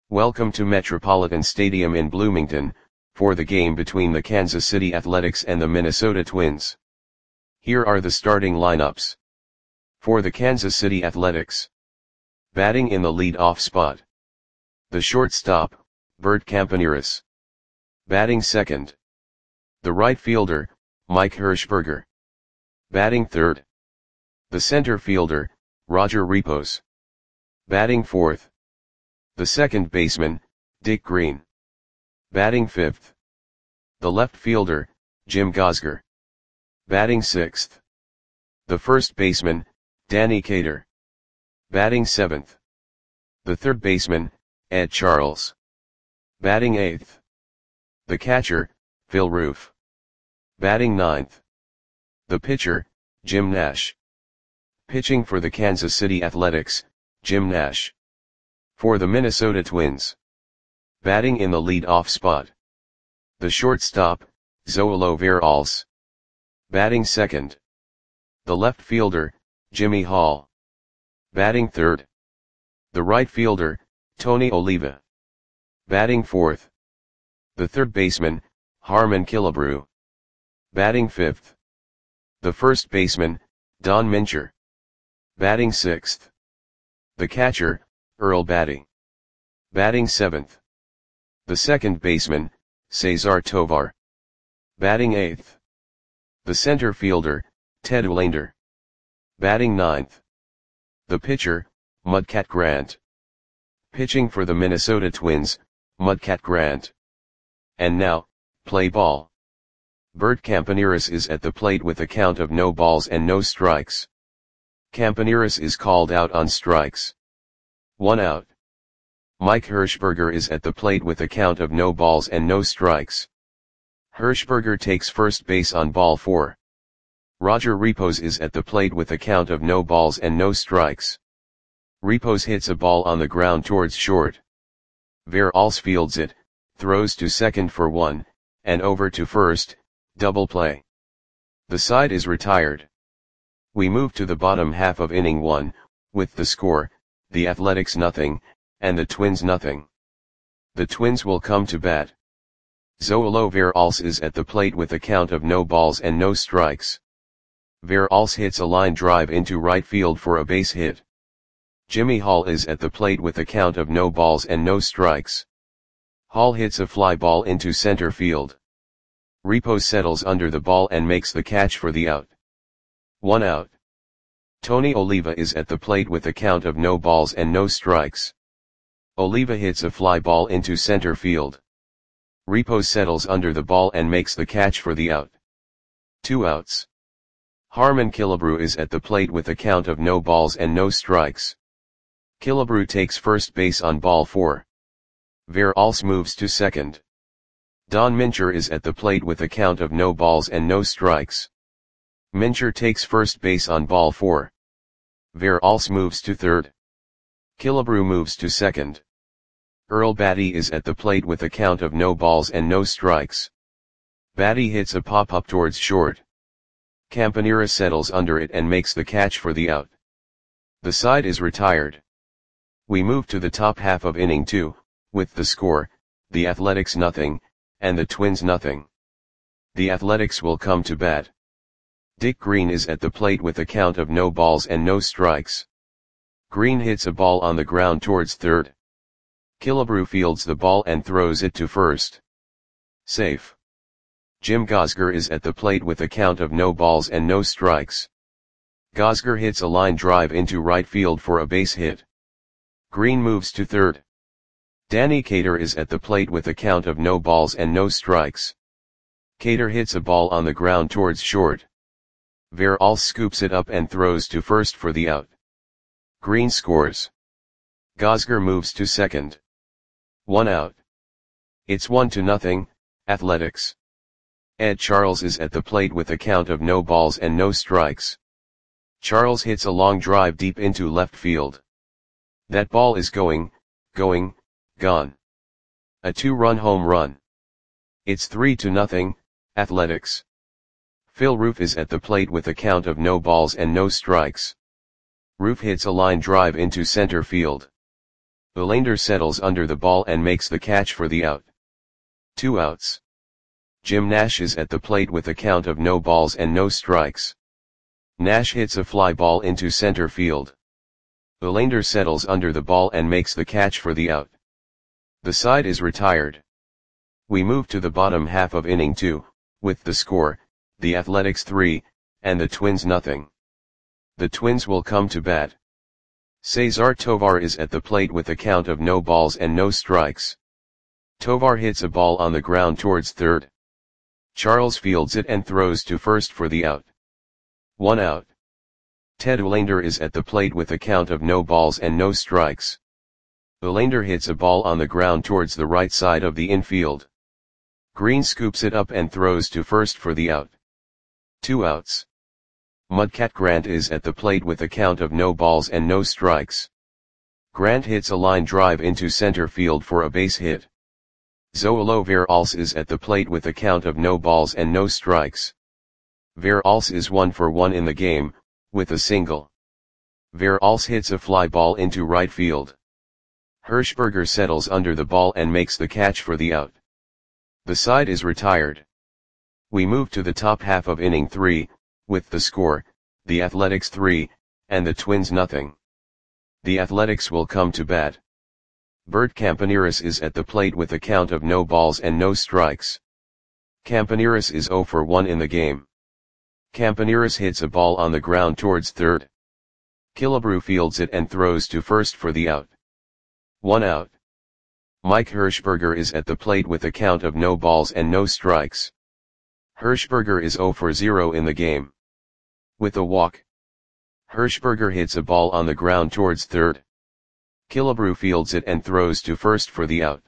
Welcome to Metropolitan Stadium in Bloomington, for the game between the Kansas City Athletics and the Minnesota Twins. Here are the starting lineups. For the Kansas City Athletics. Batting in the lead-off spot. The shortstop, Bert Campaneris. Batting second. The right fielder, Mike Hershberger. Batting third. The center fielder, Roger Repos. Batting fourth. The second baseman, Dick Green. Batting fifth. The left fielder, Jim Gosger. Batting sixth. The first baseman, Danny Cater. Batting seventh. The third baseman, Ed Charles. Batting eighth. The catcher, Phil Roof. Batting ninth. The pitcher, Jim Nash. Pitching for the Kansas City Athletics, Jim Nash. For the Minnesota Twins. Batting in the lead-off spot. The shortstop, Zoilo Veralles. Batting second. The left fielder, Jimmy Hall. Batting third. The right fielder, Tony Oliva. Batting fourth. The third baseman, Harmon Killebrew. Batting fifth. The first baseman, Don Mincher. Batting sixth. The catcher, Earl Batty. Batting seventh. The second baseman, Cesar Tovar. Batting eighth. The center fielder, Ted Olander. Batting ninth. The pitcher, Mudcat Grant. Pitching for the Minnesota Twins, Mudcat Grant. And now, play ball. Bert Campaneris is at the plate with a count of no balls and no strikes. Campaneris is called out on strikes. 1 out. Mike Hershberger is at the plate with a count of no balls and no strikes. Hershberger takes first base on ball 4. Roger Repos is at the plate with a count of no balls and no strikes. Repos hits a ball on the ground towards short. Veralles fields it, throws to second for 1, and over to first, double play. The side is retired. We move to the bottom half of inning 1, with the score, the Athletics 0, and the Twins 0. The Twins will come to bat. Zoilo Veralles is at the plate with a count of no balls and no strikes. Veralles hits a line drive into right field for a base hit. Jimmy Hall is at the plate with a count of no balls and no strikes. Hall hits a fly ball into center field. Repos settles under the ball and makes the catch for the out. 1 out. Tony Oliva is at the plate with a count of no balls and no strikes. Oliva hits a fly ball into center field. Repos settles under the ball and makes the catch for the out. 2 outs. Harmon Killebrew is at the plate with a count of no balls and no strikes. Killebrew takes first base on ball 4. Veralles moves to second. Don Mincher is at the plate with a count of no balls and no strikes. Mincher takes first base on ball 4. Veralles moves to third. Killebrew moves to second. Earl Batty is at the plate with a count of no balls and no strikes. Batty hits a pop-up towards short. Campaneris settles under it and makes the catch for the out. The side is retired. We move to the top half of inning 2, with the score, the Athletics 0, and the Twins 0. The Athletics will come to bat. Dick Green is at the plate with a count of no balls and no strikes. Green hits a ball on the ground towards third. Killebrew fields the ball and throws it to first. Safe. Jim Gosger is at the plate with a count of no balls and no strikes. Gosger hits a line drive into right field for a base hit. Green moves to third. Danny Cater is at the plate with a count of no balls and no strikes. Cater hits a ball on the ground towards short. Veralles scoops it up and throws to first for the out. Green scores. Gosger moves to second. 1 out. It's 1-0, Athletics. Ed Charles is at the plate with a count of no balls and no strikes. Charles hits a long drive deep into left field. That ball is gone. A 2-run home run. It's 3-0, Athletics. Phil Roof is at the plate with a count of no balls and no strikes. Roof hits a line drive into center field. Elander settles under the ball and makes the catch for the out. 2 outs. Jim Nash is at the plate with a count of no balls and no strikes. Nash hits a fly ball into center field. Elander settles under the ball and makes the catch for the out. The side is retired. We move to the bottom half of inning 2, with the score, the Athletics 3, and the Twins nothing. The Twins will come to bat. Cesar Tovar is at the plate with a count of no balls and no strikes. Tovar hits a ball on the ground towards third. Charles fields it and throws to first for the out. 1 out. Ted Elander is at the plate with a count of no balls and no strikes. Elander hits a ball on the ground towards the right side of the infield. Green scoops it up and throws to first for the out. 2 outs. Mudcat Grant is at the plate with a count of no balls and no strikes. Grant hits a line drive into center field for a base hit. Zoilo Veralce is at the plate with a count of no balls and no strikes. Veralce is 1 for 1 in the game, with a single. Veralce hits a fly ball into right field. Hirschberger settles under the ball and makes the catch for the out. The side is retired. We move to the top half of inning 3, with the score, the Athletics 3, and the Twins nothing. The Athletics will come to bat. Bert Campaneris is at the plate with a count of no balls and no strikes. Campaneris is 0 for 1 in the game. Campaneris hits a ball on the ground towards third. Killebrew fields it and throws to first for the out. 1 out. Mike Hirschberger is at the plate with a count of no balls and no strikes. Hirschberger is 0 for 0 in the game. With a walk. Hirschberger hits a ball on the ground towards third. Killebrew fields it and throws to first for the out.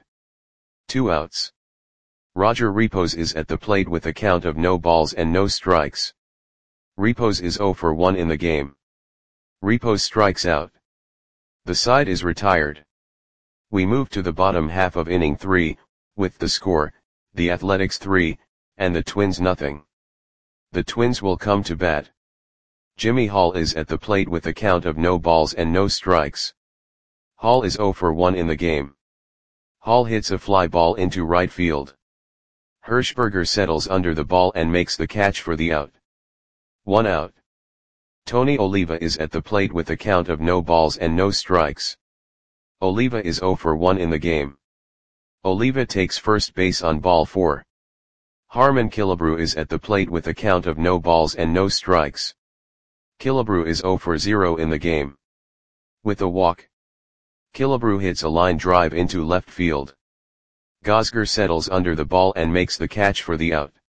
2 outs. Roger Repos is at the plate with a count of no balls and no strikes. Repos is 0 for 1 in the game. Repos strikes out. The side is retired. We move to the bottom half of inning 3, with the score, the Athletics 3, and the Twins nothing. The Twins will come to bat. Jimmy Hall is at the plate with a count of no balls and no strikes. Hall is 0 for 1 in the game. Hall hits a fly ball into right field. Hirschberger settles under the ball and makes the catch for the out. 1 out. Tony Oliva is at the plate with a count of no balls and no strikes. Oliva is 0 for 1 in the game. Oliva takes first base on ball 4. Harmon Killebrew is at the plate with a count of no balls and no strikes. Killebrew is 0 for 0 in the game. With a walk. Killebrew hits a line drive into left field. Gosger settles under the ball and makes the catch for the out.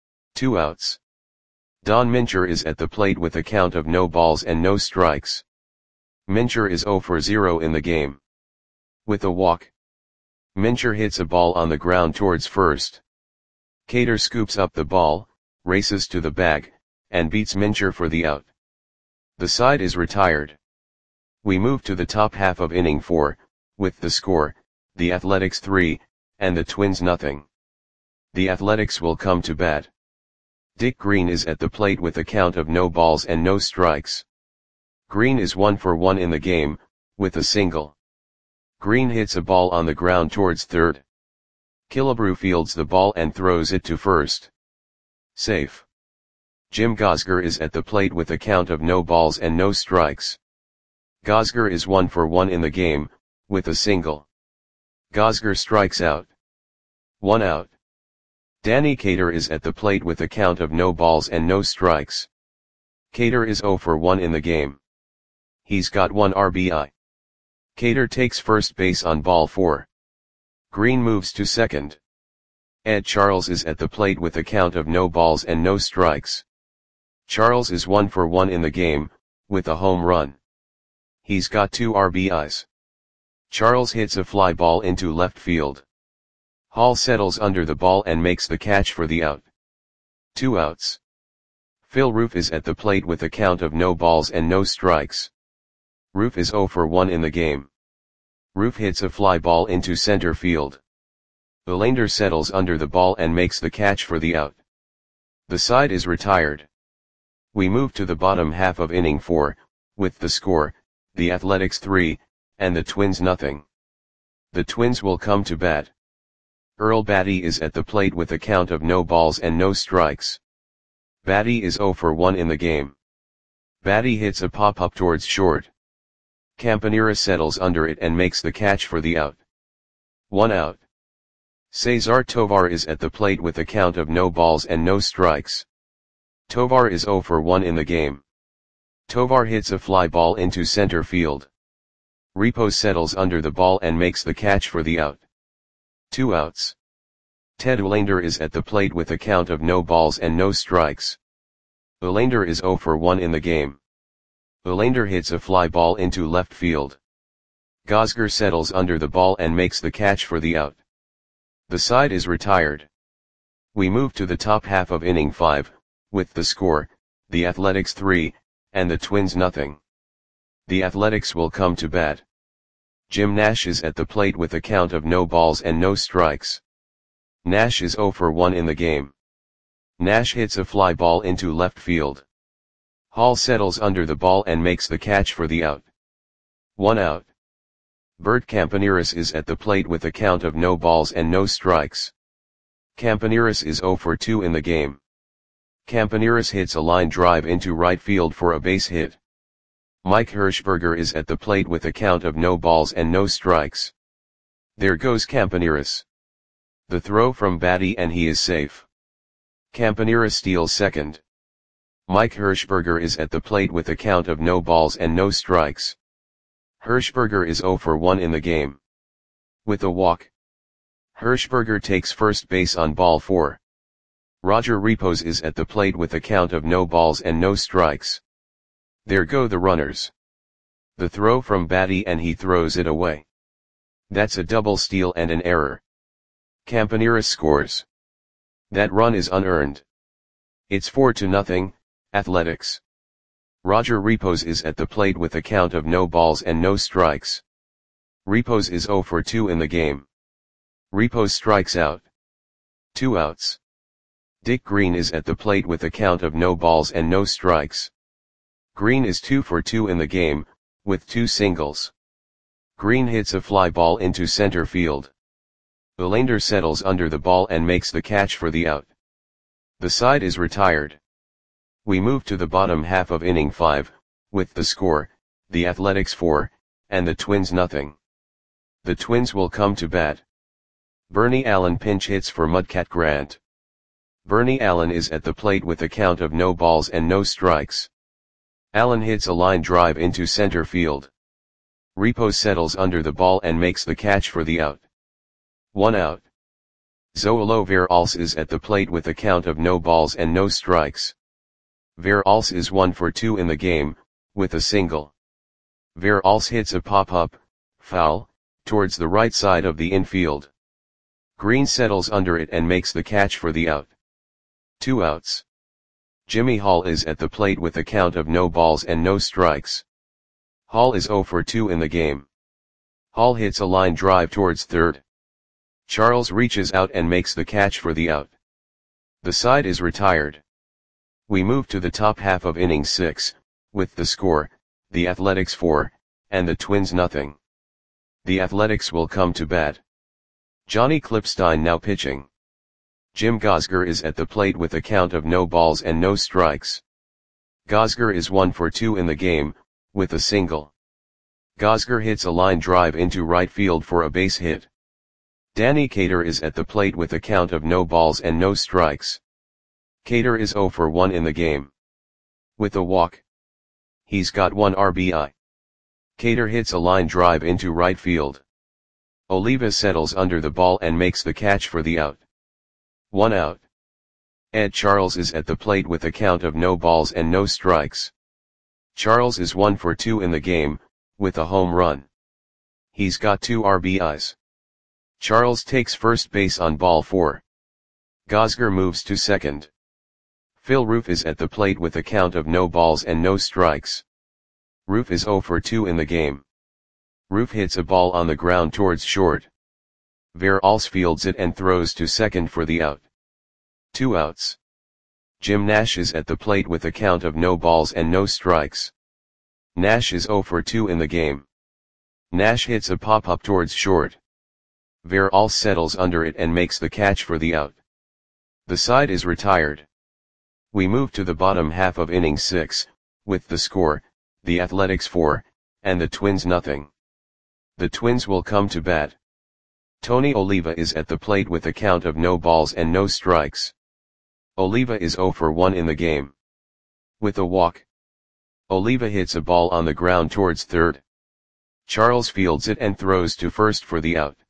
2 outs. Don Mincher is at the plate with a count of no balls and no strikes. Mincher is 0 for 0 in the game. With a walk. Mincher hits a ball on the ground towards first. Cater scoops up the ball, races to the bag, and beats Mincher for the out. The side is retired. We move to the top half of inning 4, with the score, the Athletics 3, and the Twins nothing. The Athletics will come to bat. Dick Green is at the plate with a count of no balls and no strikes. Green is 1 for 1 in the game, with a single. Green hits a ball on the ground towards third. Killebrew fields the ball and throws it to first. Safe. Jim Gosger is at the plate with a count of no balls and no strikes. Gosger is 1 for 1 in the game, with a single. Gosger strikes out. 1 out. Danny Cater is at the plate with a count of no balls and no strikes. Cater is 0 for 1 in the game. He's got 1 RBI. Cater takes first base on ball 4. Green moves to second. Ed Charles is at the plate with a count of no balls and no strikes. Charles is 1 for 1 in the game, with a home run. He's got 2 RBIs. Charles hits a fly ball into left field. Hall settles under the ball and makes the catch for the out. 2 outs. Phil Roof is at the plate with a count of no balls and no strikes. Roof is 0 for 1 in the game. Roof hits a fly ball into center field. Elander settles under the ball and makes the catch for the out. The side is retired. We move to the bottom half of inning 4, with the score, the Athletics 3, and the Twins nothing. The Twins will come to bat. Earl Batty is at the plate with a count of no balls and no strikes. Batty is 0 for 1 in the game. Batty hits a pop-up towards short. Campanera settles under it and makes the catch for the out. 1 out. Cesar Tovar is at the plate with a count of no balls and no strikes. Tovar is 0 for 1 in the game. Tovar hits a fly ball into center field. Repos settles under the ball and makes the catch for the out. 2 outs. Ted Uhlaender is at the plate with a count of no balls and no strikes. Uhlaender is 0 for 1 in the game. Uhlaender hits a fly ball into left field. Gosger settles under the ball and makes the catch for the out. The side is retired. We move to the top half of inning 5, with the score, the Athletics 3, and the Twins nothing. The Athletics will come to bat. Jim Nash is at the plate with a count of no balls and no strikes. Nash is 0 for 1 in the game. Nash hits a fly ball into left field. Hall settles under the ball and makes the catch for the out. 1 out. Bert Campaneris is at the plate with a count of no balls and no strikes. Campaneris is 0 for 2 in the game. Campaneris hits a line drive into right field for a base hit. Mike Hirschberger is at the plate with a count of no balls and no strikes. There goes Campaneris. The throw from Batty and he is safe. Campaneris steals second. Mike Hirschberger is at the plate with a count of no balls and no strikes. Hirschberger is 0 for 1 in the game. With a walk. Hirschberger takes first base on ball 4. Roger Repos is at the plate with a count of no balls and no strikes. There go the runners. The throw from Batty and he throws it away. That's a double steal and an error. Campaneris scores. That run is unearned. It's 4-0, Athletics. Roger Repos is at the plate with a count of no balls and no strikes. Repos is 0 for 2 in the game. Repos strikes out. 2 outs. Dick Green is at the plate with a count of no balls and no strikes. Green is 2 for 2 in the game, with 2 singles. Green hits a fly ball into center field. Uhlaender settles under the ball and makes the catch for the out. The side is retired. We move to the bottom half of inning 5, with the score, the Athletics 4, and the Twins nothing. The Twins will come to bat. Bernie Allen pinch hits for Mudcat Grant. Bernie Allen is at the plate with a count of no balls and no strikes. Allen hits a line drive into center field. Repos settles under the ball and makes the catch for the out. 1 out. Zoilo Veralce is at the plate with a count of no balls and no strikes. Veralce is 1 for 2 in the game, with a single. Veralce hits a pop-up, foul, towards the right side of the infield. Green settles under it and makes the catch for the out. 2 outs. Jimmy Hall is at the plate with a count of no balls and no strikes. Hall is 0 for 2 in the game. Hall hits a line drive towards third. Charles reaches out and makes the catch for the out. The side is retired. We move to the top half of inning 6, with the score, the Athletics 4, and the Twins nothing. The Athletics will come to bat. Johnny Klipstein now pitching. Jim Gosger is at the plate with a count of no balls and no strikes. Gosger is 1 for 2 in the game, with a single. Gosger hits a line drive into right field for a base hit. Danny Cater is at the plate with a count of no balls and no strikes. Cater is 0 for 1 in the game. With a walk. He's got 1 RBI. Cater hits a line drive into right field. Oliva settles under the ball and makes the catch for the out. 1 out. Ed Charles is at the plate with a count of no balls and no strikes. Charles is 1 for 2 in the game, with a home run. He's got 2 RBIs. Charles takes first base on ball 4. Gosger moves to second. Phil Roof is at the plate with a count of no balls and no strikes. Roof is 0 for 2 in the game. Roof hits a ball on the ground towards short. Veralce fields it and throws to second for the out. 2 outs. Jim Nash is at the plate with a count of no balls and no strikes. Nash is 0 for 2 in the game. Nash hits a pop-up towards short. Veralls settles under it and makes the catch for the out. The side is retired. We move to the bottom half of inning 6, with the score, the Athletics 4, and the Twins nothing. The Twins will come to bat. Tony Oliva is at the plate with a count of no balls and no strikes. Oliva is 0 for 1 in the game. With a walk, Oliva hits a ball on the ground towards third. Charles fields it and throws to first for the out.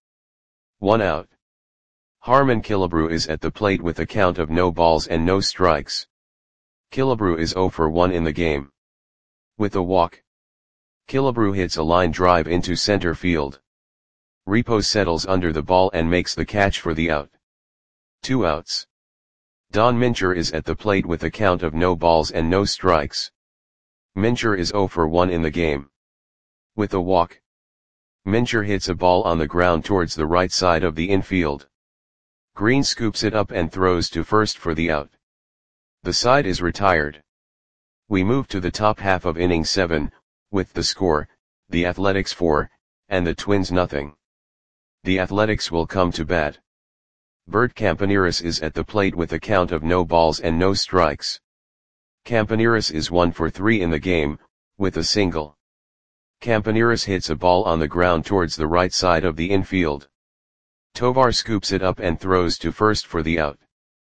1 out. Harmon Killebrew is at the plate with a count of no balls and no strikes. Killebrew is 0 for 1 in the game. With a walk, Killebrew hits a line drive into center field. Repos settles under the ball and makes the catch for the out. 2 outs. Don Mincher is at the plate with a count of no balls and no strikes. Mincher is 0 for 1 in the game. With a walk, Mincher hits a ball on the ground towards the right side of the infield. Green scoops it up and throws to first for the out. The side is retired. We move to the top half of inning 7, with the score, the Athletics 4, and the Twins nothing. The Athletics will come to bat. Bert Campaneris is at the plate with a count of no balls and no strikes. Campaneris is 1 for 3 in the game, with a single. Campaneris hits a ball on the ground towards the right side of the infield. Tovar scoops it up and throws to first for the out.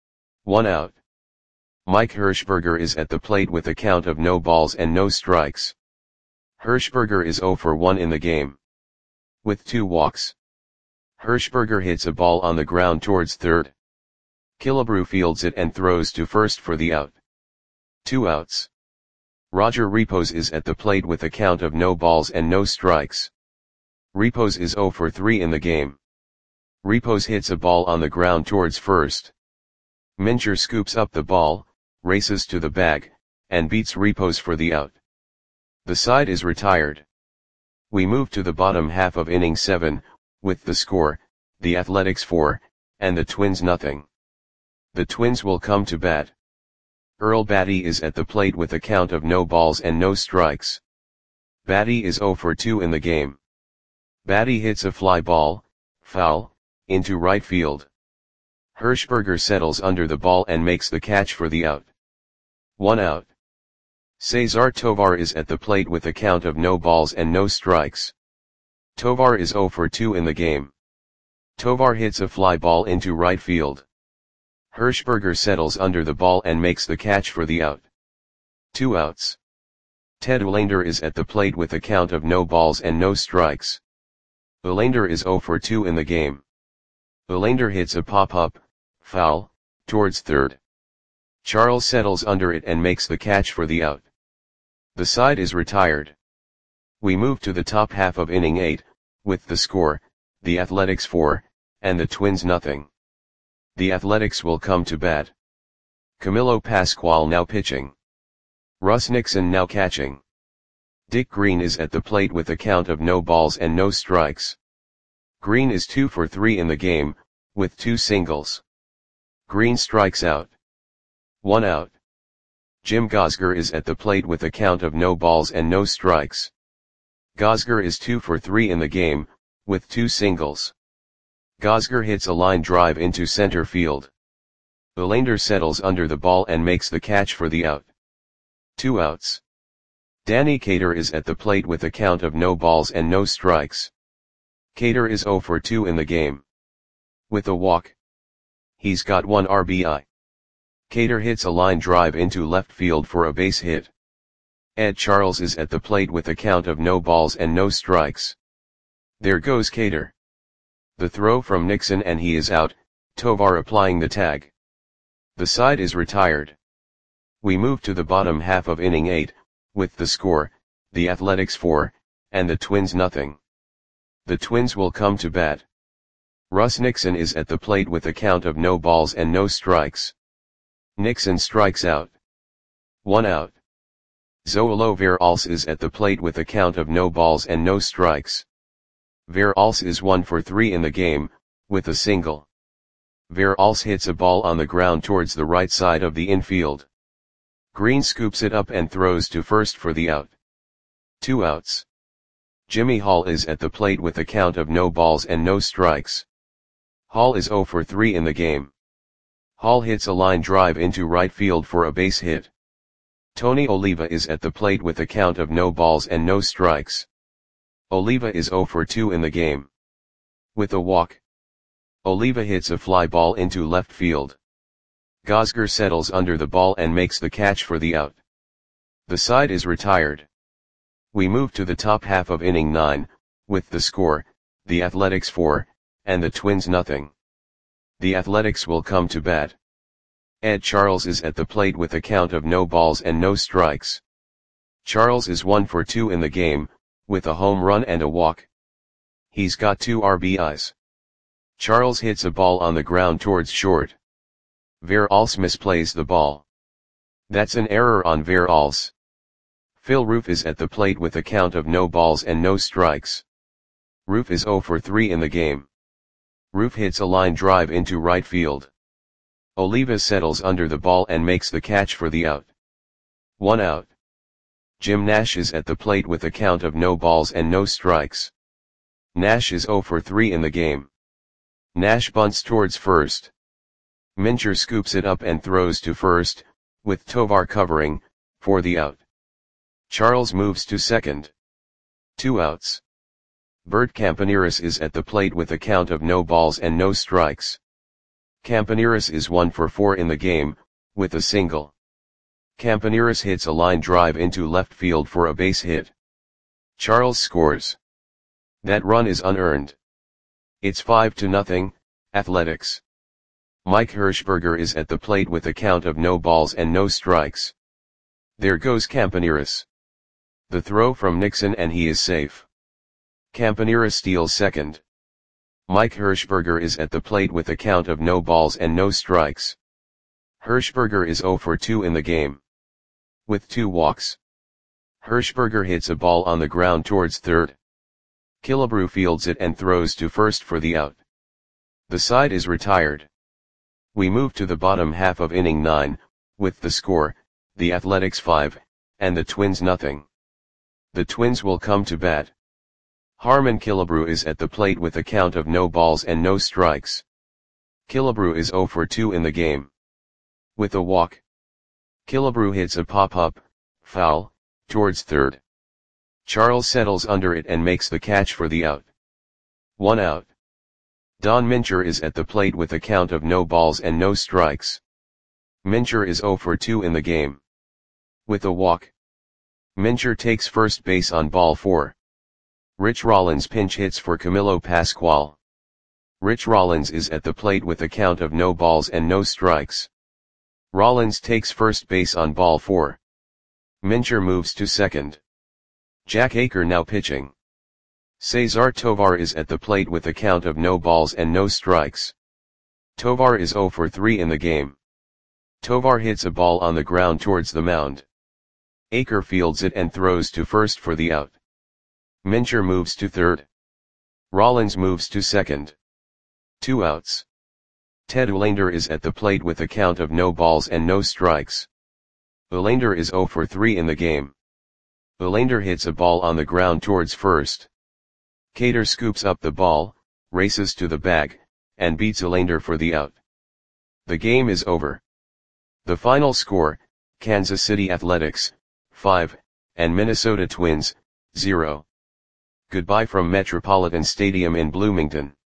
1 out. Mike Hirschberger is at the plate with a count of no balls and no strikes. Hirschberger is 0 for 1 in the game. With 2 walks, Hirschberger hits a ball on the ground towards third. Killebrew fields it and throws to first for the out. 2 outs. Roger Repos is at the plate with a count of no balls and no strikes. Repos is 0 for 3 in the game. Repos hits a ball on the ground towards first. Mincher scoops up the ball, races to the bag, and beats Repos for the out. The side is retired. We move to the bottom half of inning 7, with the score, the Athletics 4, and the Twins nothing. The Twins will come to bat. Earl Batty is at the plate with a count of no balls and no strikes. Batty is 0 for 2 in the game. Batty hits a fly ball, foul, into right field. Hirschberger settles under the ball and makes the catch for the out. 1 out. Cesar Tovar is at the plate with a count of no balls and no strikes. Tovar is 0 for 2 in the game. Tovar hits a fly ball into right field. Hirschberger settles under the ball and makes the catch for the out. 2 outs. Ted Olander is at the plate with a count of no balls and no strikes. Olander is 0 for 2 in the game. Olander hits a pop-up, foul, towards third. Charles settles under it and makes the catch for the out. The side is retired. We move to the top half of inning 8, with the score, the Athletics 4, and the Twins nothing. The Athletics will come to bat. Camilo Pascual now pitching. Russ Nixon now catching. Dick Green is at the plate with a count of no balls and no strikes. Green is 2 for 3 in the game, with 2 singles. Green strikes out. 1 out. Jim Gosger is at the plate with a count of no balls and no strikes. Gosger is 2 for 3 in the game, with 2 singles. Gosger hits a line drive into center field. Olander settles under the ball and makes the catch for the out. 2 outs. Danny Cater is at the plate with a count of no balls and no strikes. Cater is 0 for 2 in the game. With a walk, he's got 1 RBI. Cater hits a line drive into left field for a base hit. Ed Charles is at the plate with a count of no balls and no strikes. There goes Cater. The throw from Nixon and he is out, Tovar applying the tag. The side is retired. We move to the bottom half of inning 8, with the score, the Athletics 4, and the Twins nothing. The Twins will come to bat. Russ Nixon is at the plate with a count of no balls and no strikes. Nixon strikes out. 1 out. Zoilo Veralls is at the plate with a count of no balls and no strikes. Veralls is 1 for 3 in the game, with a single. Veralls hits a ball on the ground towards the right side of the infield. Green scoops it up and throws to first for the out. 2 outs. Jimmy Hall is at the plate with a count of no balls and no strikes. Hall is 0 for 3 in the game. Hall hits a line drive into right field for a base hit. Tony Oliva is at the plate with a count of no balls and no strikes. Oliva is 0 for 2 in the game. With a walk, Oliva hits a fly ball into left field. Gosger settles under the ball and makes the catch for the out. The side is retired. We move to the top half of inning 9, with the score, the Athletics 4, and the Twins nothing. The Athletics will come to bat. Ed Charles is at the plate with a count of no balls and no strikes. Charles is 1 for 2 in the game, with a home run and a walk. He's got 2 RBIs. Charles hits a ball on the ground towards short. Veralls misplays the ball. That's an error on Veralls. Phil Roof is at the plate with a count of no balls and no strikes. Roof is 0 for 3 in the game. Roof hits a line drive into right field. Oliva settles under the ball and makes the catch for the out. 1 out. Jim Nash is at the plate with a count of no balls and no strikes. Nash is 0 for 3 in the game. Nash bunts towards first. Mincher scoops it up and throws to first, with Tovar covering, for the out. Charles moves to second. 2 outs. Bert Campaneris is at the plate with a count of no balls and no strikes. Campaneris is 1 for 4 in the game, with a single. Campaneris hits a line drive into left field for a base hit. Charles scores. That run is unearned. It's 5-0, Athletics. Mike Hirschberger is at the plate with a count of no balls and no strikes. There goes Campaneris. The throw from Nixon and he is safe. Campaneris steals second. Mike Hirschberger is at the plate with a count of no balls and no strikes. Hirschberger is 0 for 2 in the game. With 2 walks. Hirschberger hits a ball on the ground towards third. Killebrew fields it and throws to first for the out. The side is retired. We move to the bottom half of inning 9, with the score, the Athletics 5, and the Twins nothing. The Twins will come to bat. Harmon Killebrew is at the plate with a count of no balls and no strikes. Killebrew is 0 for 2 in the game. With a walk, Killebrew hits a pop-up, foul, towards third. Charles settles under it and makes the catch for the out. 1 out. Don Mincher is at the plate with a count of no balls and no strikes. Mincher is 0 for 2 in the game. With a walk, Mincher takes first base on ball 4. Rich Rollins pinch hits for Camilo Pascual. Rich Rollins is at the plate with a count of no balls and no strikes. Rollins takes first base on ball 4. Mincher moves to second. Jack Aker now pitching. Cesar Tovar is at the plate with a count of no balls and no strikes. Tovar is 0 for 3 in the game. Tovar hits a ball on the ground towards the mound. Aker fields it and throws to first for the out. Mincher moves to third. Rollins moves to second. 2 outs. Ted Uhlaender is at the plate with a count of no balls and no strikes. Uhlaender is 0 for 3 in the game. Uhlaender hits a ball on the ground towards first. Cater scoops up the ball, races to the bag, and beats Uhlaender for the out. The game is over. The final score, Kansas City Athletics, 5, and Minnesota Twins, 0. Goodbye from Metropolitan Stadium in Bloomington.